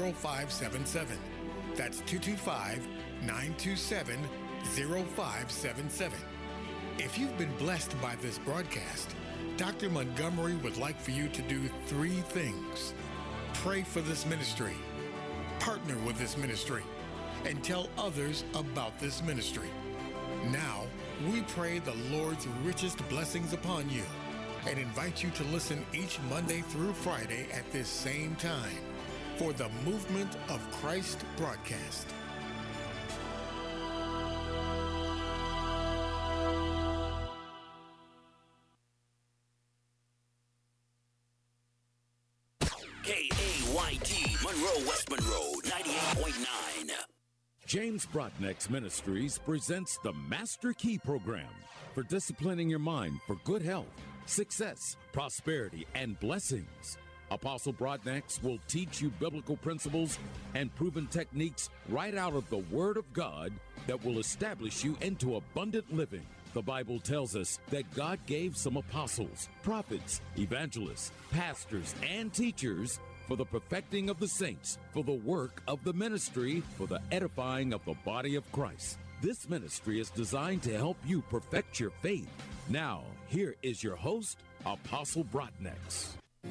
0577. That's 225-927-0577. If you've been blessed by this broadcast, Dr. Montgomery would like for you to do 3 things. Pray for this ministry, partner with this ministry, and tell others about this ministry. Now, we pray the Lord's richest blessings upon you and invite you to listen each Monday through Friday at this same time for the Movement of Christ broadcast. KAYT, Monroe, West Monroe, 98.9. James Broadnax Ministries presents the Master Key Program for disciplining your mind for good health, success, prosperity, and blessings. Apostle Broadnax will teach you biblical principles and proven techniques right out of the Word of God that will establish you into abundant living. The Bible tells us that God gave some apostles, prophets, evangelists, pastors, and teachers for the perfecting of the saints, for the work of the ministry, for the edifying of the body of Christ. This ministry is designed to help you perfect your faith. Now, here is your host, Apostle Broadnax.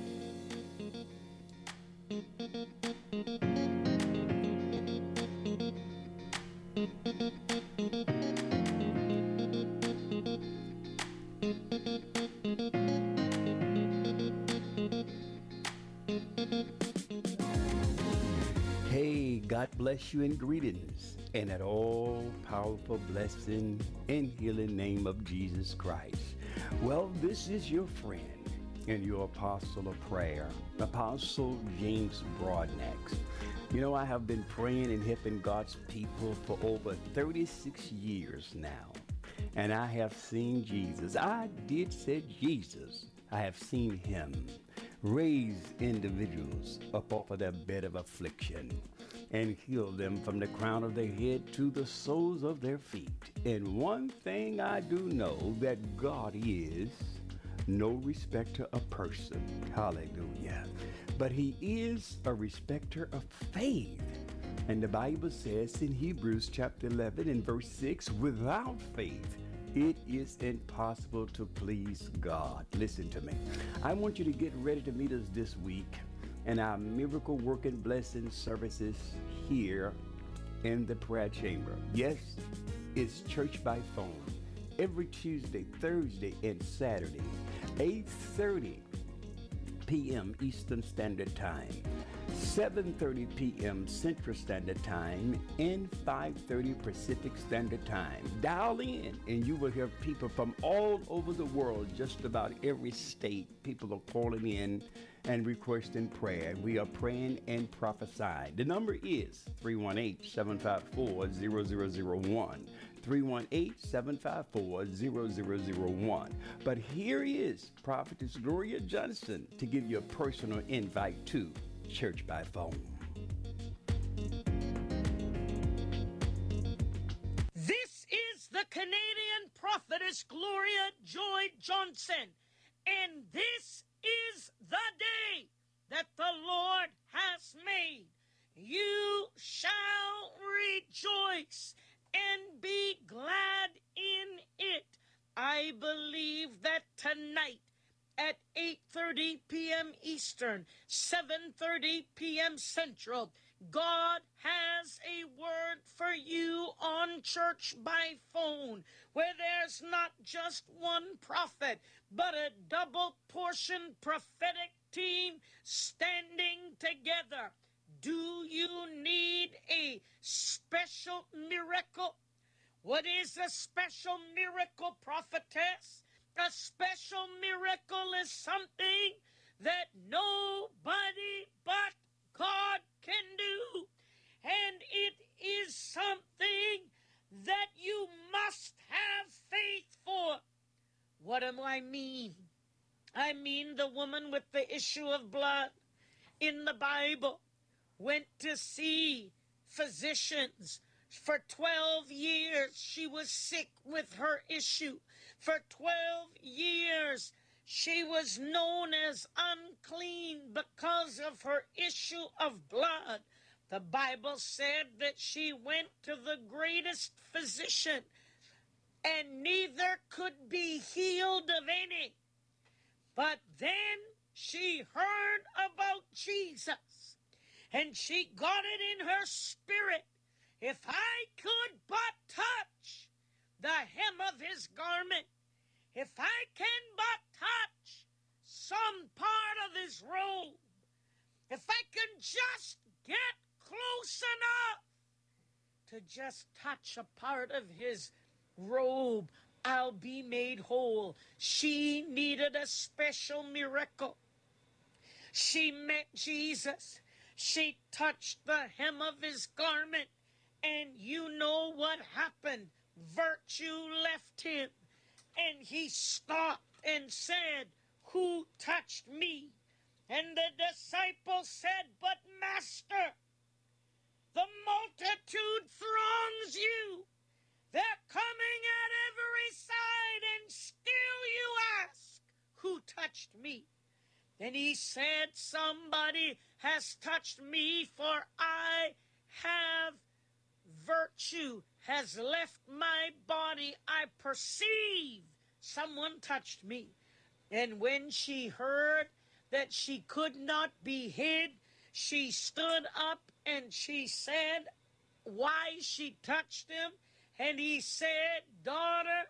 Hey, God bless you and greetings, and an all-powerful blessing and healing name of Jesus Christ. Well, this is your friend and your apostle of prayer, Apostle James Broadnax. You know, I have been praying and helping God's people for over 36 years now, and I have seen Jesus. I did say Jesus. I have seen him raise individuals up off of their bed of affliction and heal them from the crown of their head to the soles of their feet. And one thing I do know, that God is no respecter of person. Hallelujah. But he is a respecter of faith. And the Bible says in Hebrews chapter 11 and verse 6, without faith, it is impossible to please God. Listen to me. I want you to get ready to meet us this week in our miracle working blessing services here in the prayer chamber. Yes, it's church by phone every Tuesday, Thursday, and Saturday, 8:30 p.m. Eastern Standard Time, 7:30 p.m. Central Standard Time, and 5:30 Pacific Standard Time. Dial in and you will hear people from all over the world, just about every state. People are calling in and requesting prayer. We are praying and prophesying. The number is 318-754-0001. 318-754-0001. But here is Prophetess Gloria Johnson to give you a personal invite to Church by Phone. This is the Canadian Prophetess Gloria Joy Johnson, and this is the day that the Lord has made. You shall rejoice and be glad in it. I believe that tonight at 8:30 p.m. Eastern, 7:30 p.m. Central, God has a word for you on Church by Phone, where there's not just one prophet, but a double portion prophetic team standing together. Do you need a special miracle? What is a special miracle, prophetess? A special miracle is something that nobody but God can do. And it is something that you must have faith for. What do I mean? I mean the woman with the issue of blood in the Bible went to see physicians. For 12 years, she was sick with her issue. For 12 years, she was known as unclean because of her issue of blood. The Bible said that she went to the greatest physician, and neither could be healed of any. But then she heard about Jesus, and she got it in her spirit. If I could but touch the hem of his garment, if I can but touch some part of his robe, if I can just get close enough to just touch a part of his robe, I'll be made whole. She needed a special miracle. She met Jesus. She touched the hem of his garment, and you know what happened. Virtue left him, and he stopped and said, "Who touched me?" And the disciple said, "But Master, the multitude throngs you. They're coming at every side, and still you ask, 'Who touched me?'" Then he said, "Somebody has touched me, for I have virtue has left my body. I perceive someone touched me." And when she heard that she could not be hid, she stood up and she said why she touched him. And he said, "Daughter,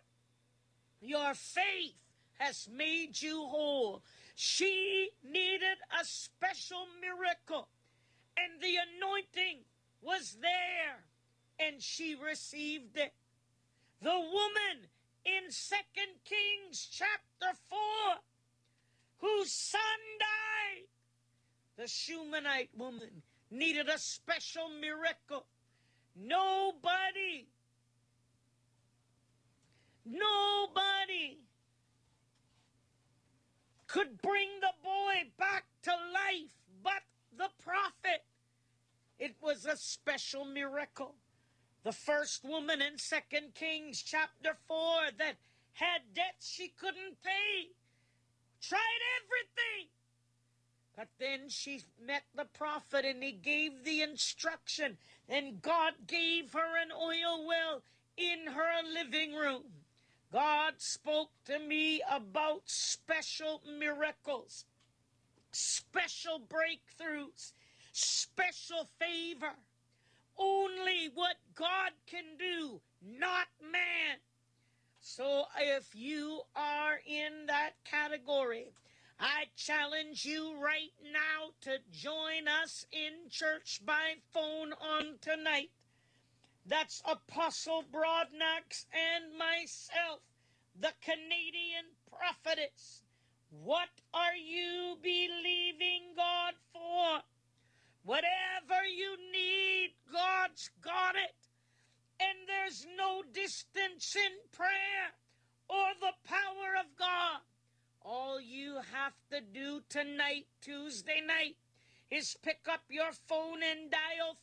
your faith has made you whole." She needed a special miracle, and the anointing was there, and she received it. The woman in 2 Kings chapter 4, whose son died, the Shunammite woman, needed a special miracle. Nobody could bring the boy back to life but the prophet. It was a special miracle. The first woman in 2 Kings chapter 4 that had debts she couldn't pay, tried everything. But then she met the prophet, and he gave the instruction, and God gave her an oil well in her living room. God spoke to me about special miracles, special breakthroughs, special favor. Only what God can do, not man. So if you are in that category, I challenge you right now to join us in church by phone on tonight. That's Apostle Broadnax and myself, the Canadian prophetess. What are you believing God for? Whatever you need, God's got it. And there's no distance in prayer or the power of God. All you have to do tonight, Tuesday night, is pick up your phone and dial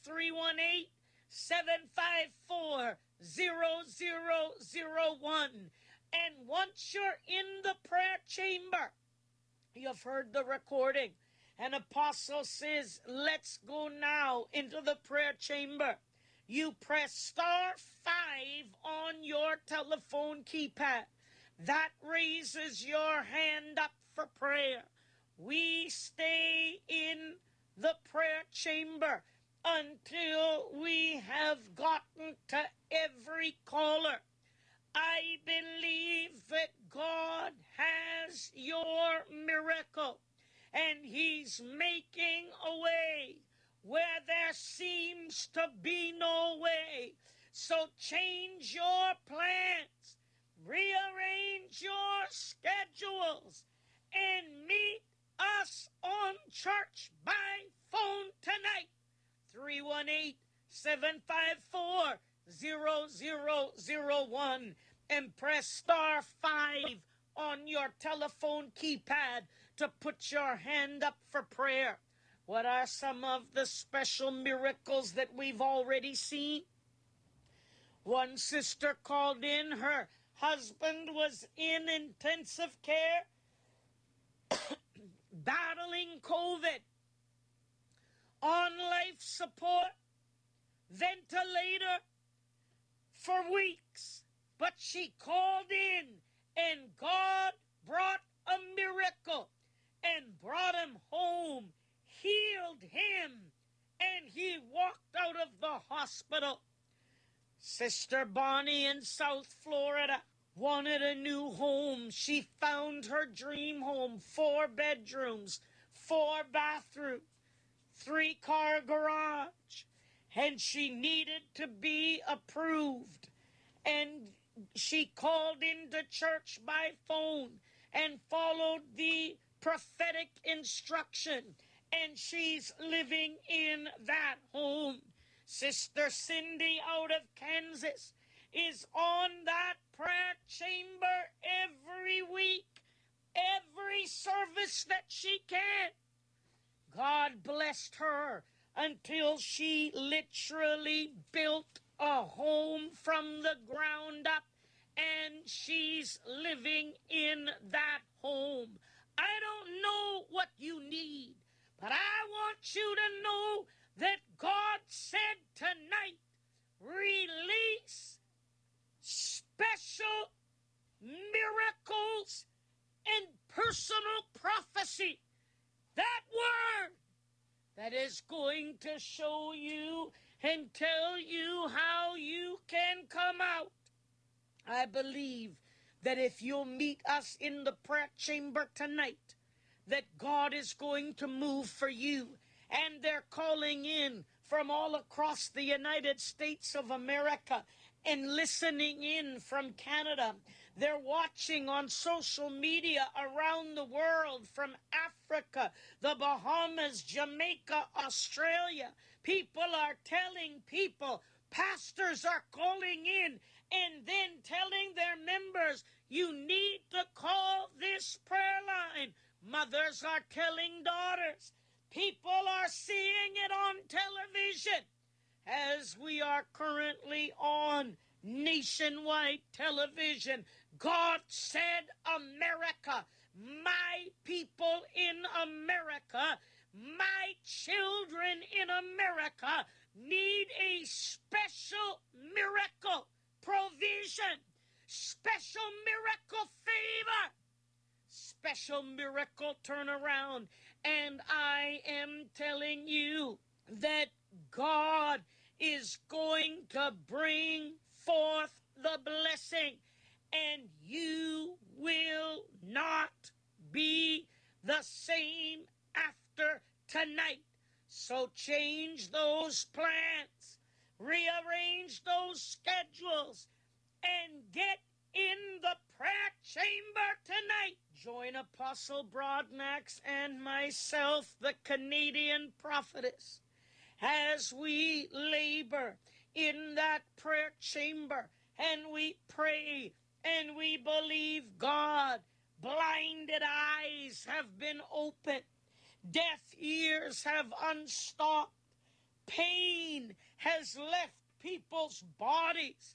318-754-0001. And once you're in the prayer chamber, you've heard the recording. An apostle says, "Let's go now into the prayer chamber." You press *5 on your telephone keypad. That raises your hand up for prayer. We stay in the prayer chamber until we have gotten to every caller. I believe that God has your miracle, and He's making a way where there seems to be no way. So change your plans, rearrange your schedules, and meet us on church by phone tonight. 318-754-0001 and press *5 on your telephone keypad to put your hand up for prayer. What are some of the special miracles that we've already seen? One sister called in, her husband was in intensive care battling COVID. on life support, ventilator for weeks. But she called in, and God brought a miracle and brought him home, healed him, and he walked out of the hospital. Sister Bonnie in South Florida wanted a new home. She found her dream home, 4 bedrooms, 4 bathrooms, 3-car garage, and she needed to be approved. And she called into church by phone and followed the prophetic instruction, and she's living in that home. Sister Cindy out of Kansas is on that prayer chamber every week, every service that she can. God blessed her until she literally built a home from the ground up, and she's living in that home. I don't know what you need, but I want you to know that God said tonight, release special miracles and personal prophecy. That word that is going to show you and tell you how you can come out. I believe that if you'll meet us in the prayer chamber tonight, that God is going to move for you. And they're calling in from all across the United States of America and listening in from Canada. They're watching on social media around the world from Africa, the Bahamas, Jamaica, Australia. People are telling people, pastors are calling in and then telling their members, you need to call this prayer line. Mothers are telling daughters. People are seeing it on television, as we are currently on nationwide television. God said, America, my people in America, my children in America need a special miracle provision, special miracle favor, special miracle turnaround. And I am telling you that God is going to bring forth the blessing, and you will not be the same after tonight. So change those plans, rearrange those schedules, and get in the prayer chamber tonight. Join Apostle Broadnax and myself, the Canadian prophetess, as we labor in that prayer chamber and we pray and we believe God. Blinded eyes have been opened, deaf ears have unstopped, pain has left people's bodies.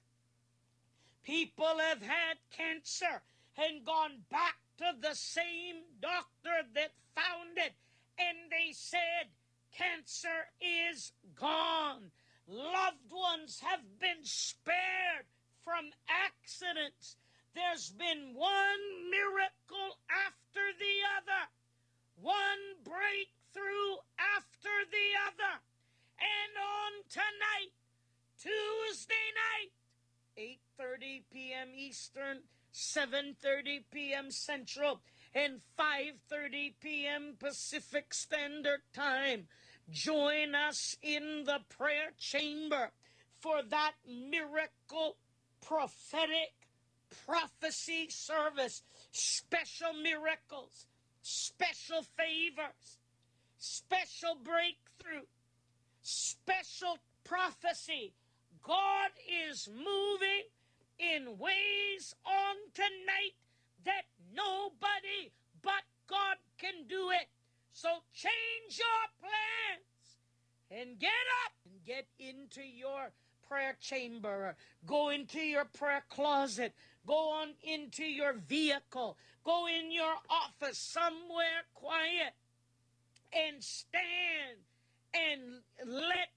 People have had cancer and gone back to the same doctor that found it, and they said, cancer is gone. Loved ones have been spared from accidents. There's been one miracle after the other, one breakthrough after the other. And on tonight, Tuesday night, 8:30 p.m. Eastern, 7:30 p.m. Central, and 5:30 p.m. Pacific Standard Time. Join us in the prayer chamber for that miracle prophetic prophecy service. Special miracles, special favors, special breakthrough, special prophecy. God is moving in ways on tonight that nobody but God can do it. So change your plans and get up and get into your prayer chamber. Go into your prayer closet. Go on into your vehicle. Go in your office somewhere quiet and stand and let